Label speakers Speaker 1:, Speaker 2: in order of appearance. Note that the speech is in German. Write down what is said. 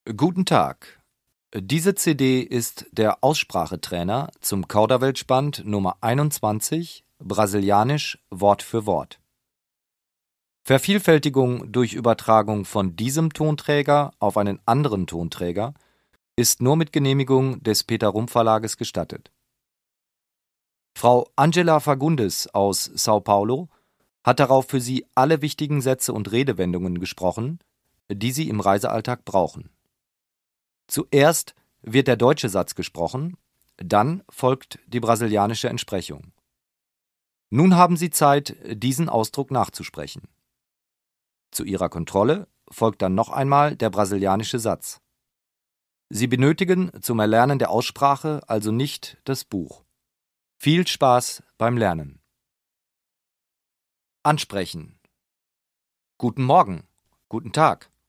Speaker 1: Guten Tag. Diese CD ist der Aussprachetrainer zum Kauderwelsch-Band Nummer 21, Brasilianisch Wort für Wort. Vervielfältigung durch Übertragung von diesem Tonträger auf einen anderen Tonträger ist nur mit Genehmigung des Peter-Rump-Verlages gestattet. Frau Angela Fagundes aus Sao Paulo hat darauf für Sie alle wichtigen Sätze und Redewendungen gesprochen, die Sie im Reisealltag brauchen. Zuerst wird der deutsche Satz gesprochen, dann folgt die brasilianische Entsprechung. Nun haben Sie Zeit, diesen Ausdruck nachzusprechen. Zu Ihrer Kontrolle folgt dann noch einmal der brasilianische Satz. Sie benötigen zum Erlernen der Aussprache also nicht das Buch. Viel Spaß beim Lernen. Ansprechen. Guten Morgen, guten Tag.